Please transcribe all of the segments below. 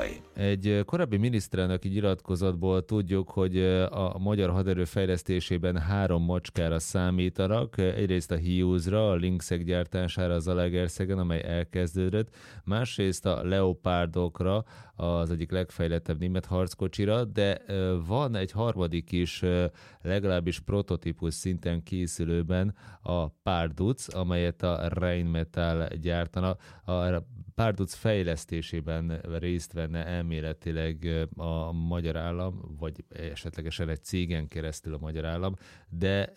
Ukrajnai. Egy korábbi miniszterelnöki nyilatkozatból tudjuk, hogy a magyar haderő fejlesztésében 3 macskára számítanak. Egyrészt a Hiúzra, a Lynxek gyártására az Zalaegerszegen, amely elkezdődött, másrészt a Leopardokra, az egyik legfejlettebb német harckocsira, de van egy harmadik is, legalábbis prototípus szinten készülőben, a Párduc, amelyet a Rheinmetall gyártana. A Párduc fejlesztésében részt venne elméletileg a magyar állam, vagy esetlegesen egy cégen keresztül a magyar állam, de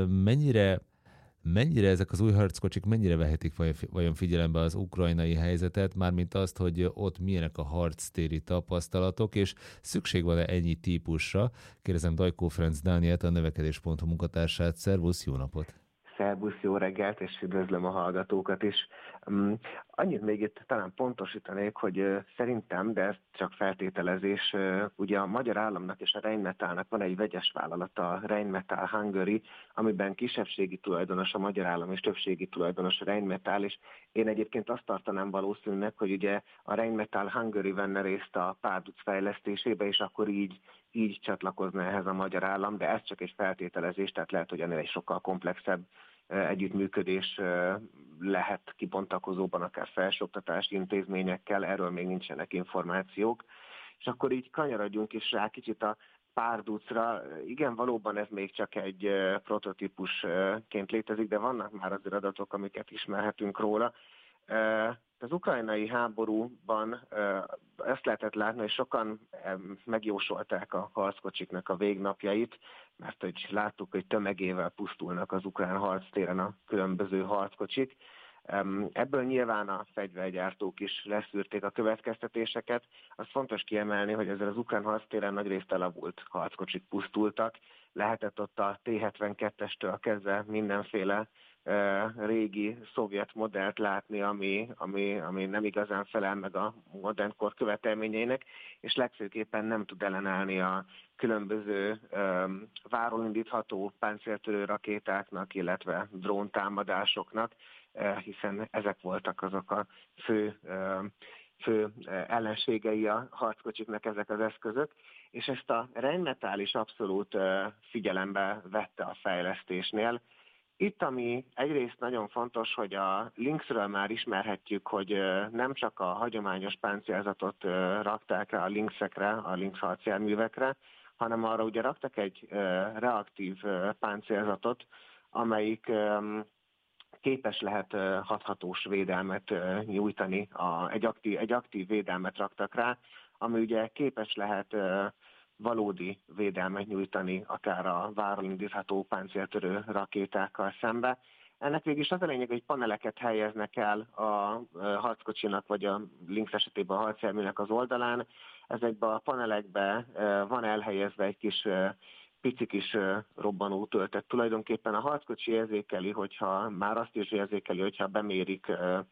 mennyire ezek az új harckocsik, mennyire vehetik vajon figyelembe az ukrajnai helyzetet, mármint azt, hogy ott milyenek a harctéri tapasztalatok, és szükség van-e ennyi típusra? Kérdezem Dajkó Ferenc Dánielt, a növekedés.hu munkatársát. Szervusz, jó napot! Szervusz, jó reggelt, és üdvözlöm a hallgatókat is. Annyit még itt talán pontosítanék, hogy szerintem, de ez csak feltételezés, ugye a magyar államnak és a Rheinmetallnak van egy vegyes vállalata, a Rheinmetall Hungary, amiben kisebbségi tulajdonos a magyar állam és többségi tulajdonos a Rheinmetall, és én egyébként azt tartanám valószínűleg, hogy ugye a Rheinmetall Hungary venne részt a Párduc fejlesztésébe, és akkor így csatlakozna ehhez a magyar állam, de ez csak egy feltételezés, tehát lehet, hogy ennél egy sokkal komplexebb együttműködés lehet kibontakozóban, akár felsőoktatási intézményekkel, erről még nincsenek információk. És akkor így kanyarodjunk is rá kicsit a Párducra. Igen, valóban ez még csak egy prototípusként létezik, de vannak már azért adatok, amiket ismerhetünk róla. Az ukrajnai háborúban ezt lehetett látni, hogy sokan megjósolták a harckocsiknak a végnapjait, mert hogy láttuk, hogy tömegével pusztulnak az ukrán harctéren a különböző harckocsik. Ebből nyilván a fegyvergyártók is leszűrték a következtetéseket. Az fontos kiemelni, hogy ezzel az ukrán harctéren nagyrészt elavult harckocsik pusztultak. Lehetett ott a T-72-estől kezdve mindenféle régi szovjet modellt látni, ami nem igazán felel meg a modern kor követelményeinek, és legfőképpen nem tud ellenállni a különböző váról indítható páncéltörő rakétáknak, illetve dróntámadásoknak, hiszen ezek voltak azok a fő ellenségei a harckocsiknak, ezek az eszközök, és ezt a Rheinmetall is abszolút figyelembe vette a fejlesztésnél. Itt, ami egyrészt nagyon fontos, hogy a Lynxről már ismerhetjük, hogy nem csak a hagyományos páncélzatot rakták rá a Lynxekre, a Lynx harcjárművekre, hanem arra ugye raktak egy reaktív páncélzatot, amelyik képes lehet hathatós védelmet nyújtani, egy aktív védelmet raktak rá, ami ugye képes lehet valódi védelmet nyújtani akár a váról indítható páncéltörő rakétákkal szembe. Ennek végig is az a lényeg, hogy paneleket helyeznek el a harckocsinak, vagy a Lynx esetében a harcjárműnek az oldalán. Ezekben a panelekben van elhelyezve egy kis pici kis robbanó töltet. Tulajdonképpen a harckocsi érzékeli, hogyha már azt is érzékeli, hogyha bemérik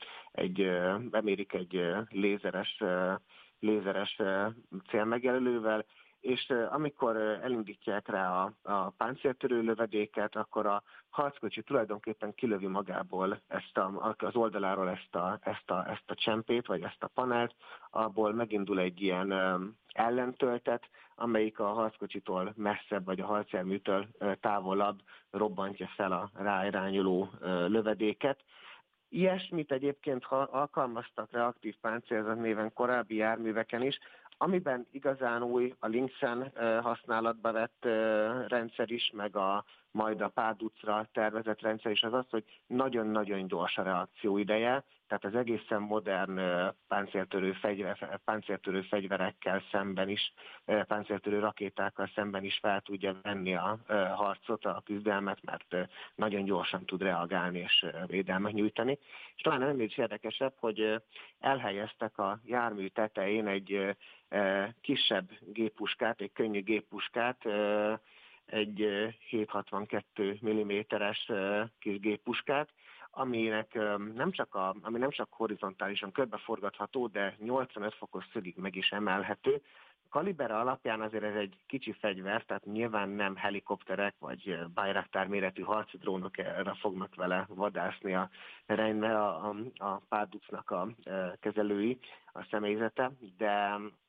egy lézeres célmegjelölővel, és amikor elindítják rá a páncéltörő lövedéket, akkor a harckocsi tulajdonképpen kilövi magából az oldaláról ezt a csempét, vagy ezt a panelt, abból megindul egy ilyen ellentöltet, amelyik a harckocsitól messzebb, vagy a harcjárműtől távolabb robbantja fel a ráirányuló lövedéket. Ilyesmit egyébként alkalmaztak reaktív páncélzat néven korábbi járműveken is, amiben igazán új a Lynxen használatba vett rendszer is, meg majd a Párducra tervezett rendszer is az, hogy nagyon-nagyon gyors a reakcióideje, tehát az egészen modern páncéltörő fegyverekkel szemben is, páncéltörő rakétákkal szemben is fel tudja venni a harcot, a küzdelmet, mert nagyon gyorsan tud reagálni és védelmet nyújtani. És talán ennél is érdekesebb, hogy elhelyeztek a jármű tetején egy kisebb géppuskát, egy könnyű géppuskát, egy 7,62 mm-es kis géppuskát, ami nem csak horizontálisan körbeforgatható, de 85 fokos szögig meg is emelhető. Kalibere alapján azért ez egy kicsi fegyver, tehát nyilván nem helikopterek vagy Bayraktar méretű harci drónokra fognak vele vadászni a Párducnak a kezelői, a személyzete, de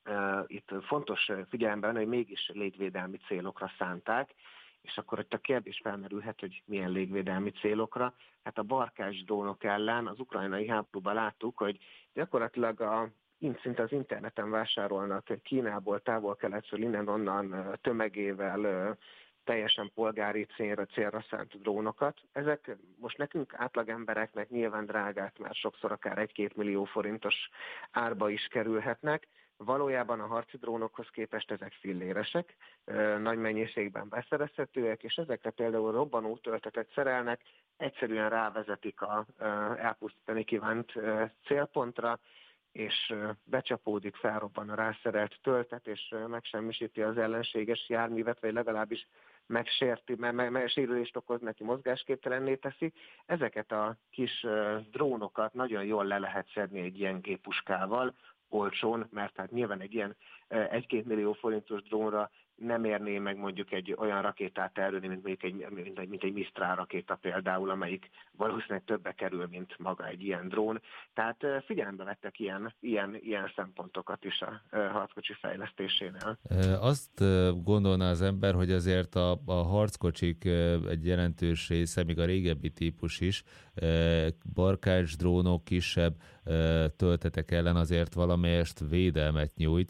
itt fontos figyelembe venni, hogy mégis légvédelmi célokra szánták, és akkor itt a kérdés felmerülhet, hogy milyen légvédelmi célokra. Hát a barkás drónok ellen az ukrajnai háborúban láttuk, hogy gyakorlatilag szinte az interneten vásárolnak Kínából, távol-keletről, innen-onnan tömegével, teljesen polgári célra szánt drónokat. Ezek most nekünk átlagembereknek nyilván drágák, mert sokszor akár 1-2 millió forintos árba is kerülhetnek. Valójában a harci drónokhoz képest ezek filléresek, nagy mennyiségben beszerezhetőek, és ezekre például robbanó töltetet szerelnek, egyszerűen rávezetik a elpusztítani kívánt célpontra, és becsapódik, felrobban a rászerelt töltet, és megsemmisíti az ellenséges járművet, vagy legalábbis megsérti, mert sérülést okoz neki, mozgásképtelenné teszi. Ezeket a kis drónokat nagyon jól le lehet szedni egy ilyen géppuskával, olcsón, mert hát nyilván egy ilyen 1-2 millió forintos drónra nem érné meg mondjuk egy olyan rakétát elrőni, mint egy Mistral rakéta például, amelyik valószínűleg többe kerül, mint maga egy ilyen drón. Tehát figyelembe vettek ilyen szempontokat is a harckocsi fejlesztésénél. Azt gondolná az ember, hogy azért a harckocsik egy jelentős része, még a régebbi típus is, barkács drónok, kisebb töltetek ellen azért valamelyest védelmet nyújt,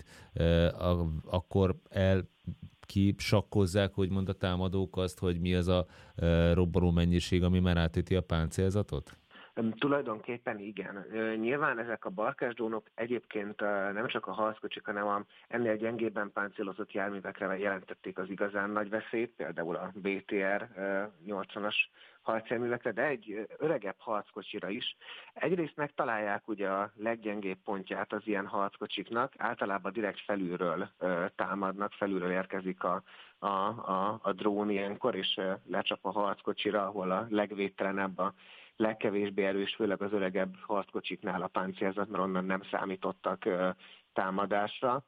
akkor sakkozzák, úgymond a támadók azt, hogy mi az a robbanó mennyiség, ami már átüti a páncélzatot? Tulajdonképpen igen. Nyilván ezek a barkás drónok egyébként nem csak a harckocsik, hanem ennél gyengébben páncélozott járművekre jelentették az igazán nagy veszélyt, például a BTR 80-as harcjárművekre, de egy öregebb harckocsira is. Egyrészt megtalálják ugye a leggyengébb pontját az ilyen harckocsiknak, általában direkt felülről támadnak, felülről érkezik a drón ilyenkor, és lecsap a harckocsira, ahol a legvédtelenebb, a legkevésbé erős, főleg az öregebb harckocsiknál a páncélzat, mert onnan nem számítottak támadásra.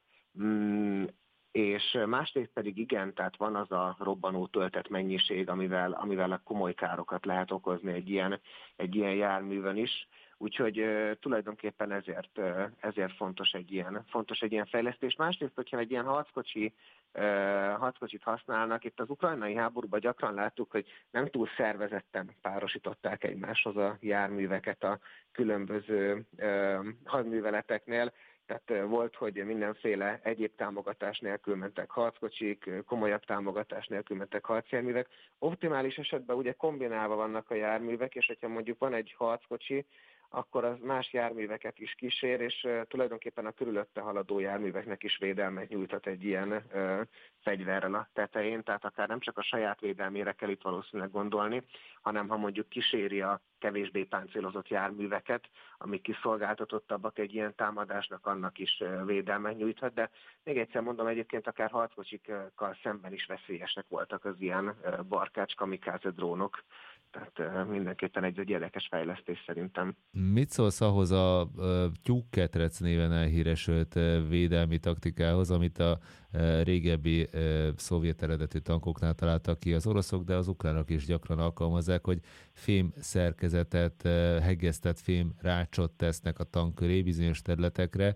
És másrészt pedig igen, tehát van az a robbanó töltet mennyiség, amivel a komoly károkat lehet okozni egy ilyen járművön is. Úgyhogy tulajdonképpen ezért fontos egy ilyen fejlesztés. Másrészt, hogyha egy ilyen harckocsit használnak, itt az ukrajnai háborúban gyakran láttuk, hogy nem túl szervezetten párosították egymáshoz a járműveket a különböző hadműveleteknél. Tehát volt, hogy mindenféle egyéb támogatás nélkül mentek harckocsik, komolyabb támogatás nélkül mentek harcjárművek. Optimális esetben ugye kombinálva vannak a járművek, és hogyha mondjuk van egy harckocsi, akkor az más járműveket is kísér, és tulajdonképpen a körülötte haladó járműveknek is védelmet nyújthat egy ilyen fegyverrel a tetején, tehát akár nem csak a saját védelmére kell itt valószínűleg gondolni, hanem ha mondjuk kíséri a kevésbé páncélozott járműveket, amik kiszolgáltatottabbak egy ilyen támadásnak, annak is védelmet nyújthat, de még egyszer mondom, egyébként akár harckocsikkal szemben is veszélyesek voltak az ilyen barkács kamikáze drónok. Tehát mindenképpen egy érdekes fejlesztés szerintem. Mit szólsz ahhoz a tyúkketrec néven elhíresült védelmi taktikához, amit a régebbi szovjet eredetű tankoknál találtak ki az oroszok, de az ukránok is gyakran alkalmazzák, hogy fém szerkezetet, hegesztett fém rácsot tesznek a tank köré bizonyos területekre.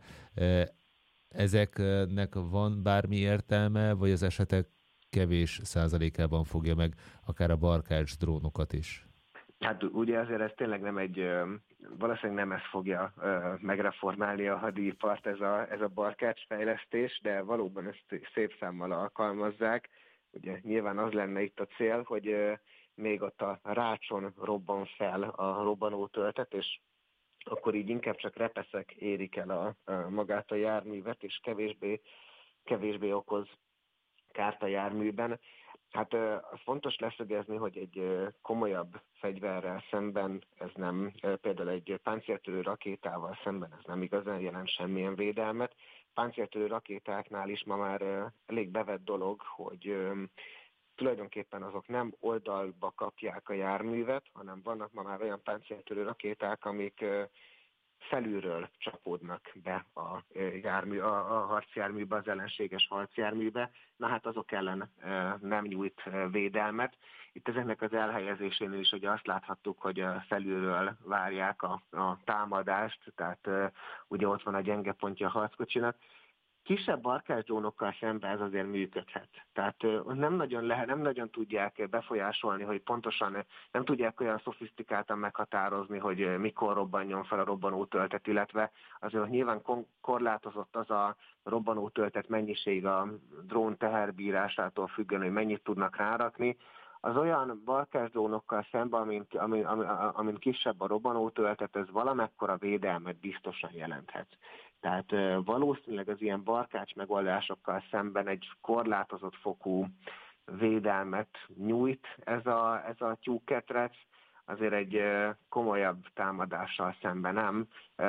Ezeknek van bármi értelme, vagy az esetek kevés százalékában fogja meg akár a barkács drónokat is? Hát ugye azért ez tényleg valószínűleg nem ez fogja megreformálni a hadipart, ez a barkács fejlesztés, de valóban ezt szép számmal alkalmazzák. Ugye nyilván az lenne itt a cél, hogy még ott a rácson robban fel a robbanó töltet, és akkor így inkább csak repeszek érik el magát a járművet, és kevésbé okoz kárt a járműben. Hát fontos leszögezni, hogy egy komolyabb fegyverrel szemben ez nem, például egy páncéltörő rakétával szemben ez nem igazán jelent semmilyen védelmet. Páncéltörő rakétáknál is ma már elég bevett dolog, hogy tulajdonképpen azok nem oldalba kapják a járművet, hanem vannak ma már olyan páncéltörő rakéták, amik felülről csapódnak be a harcjárműbe, az ellenséges harcjárműbe. Na hát azok ellen nem nyújt védelmet. Itt ezeknek az elhelyezésénél is ugye azt láthattuk, hogy felülről várják a támadást, tehát ugye ott van a gyenge pontja a harckocsinak. Kisebb barkásdrónokkal szemben ez azért működhet. Tehát nem nagyon tudják befolyásolni, hogy pontosan nem tudják olyan szofisztikáltan meghatározni, hogy mikor robbanjon fel a robbanótöltet, illetve azért nyilván korlátozott az a robbanótöltet mennyiség a drón teherbírásától függően, hogy mennyit tudnak rárakni. Az olyan barkásdrónokkal szemben, amint kisebb a robbanótöltet, ez valamekkora védelmet biztosan jelenthet. Tehát valószínűleg az ilyen barkács megoldásokkal szemben egy korlátozott fokú védelmet nyújt ez a tyúkketrec, azért egy komolyabb támadással szemben nem.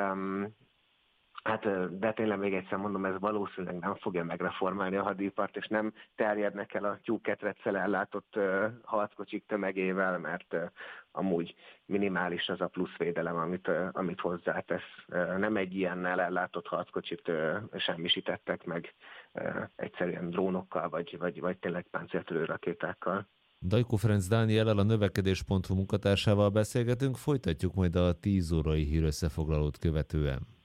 De tényleg még egyszer mondom, ez valószínűleg nem fogja megreformálni a hadipart, és nem terjednek el a tyúkketreccel ellátott harckocsik tömegével, mert amúgy minimális az a plusz védelem, amit hozzátesz. Nem egy ilyennel ellátott harckocsit semmisítettek meg egyszerűen drónokkal, vagy tényleg páncéltörő rakétákkal. Dajko Ferenc Dániellel, a növekedés.hu munkatársával beszélgetünk, folytatjuk majd a 10 órai hírösszefoglalót követően.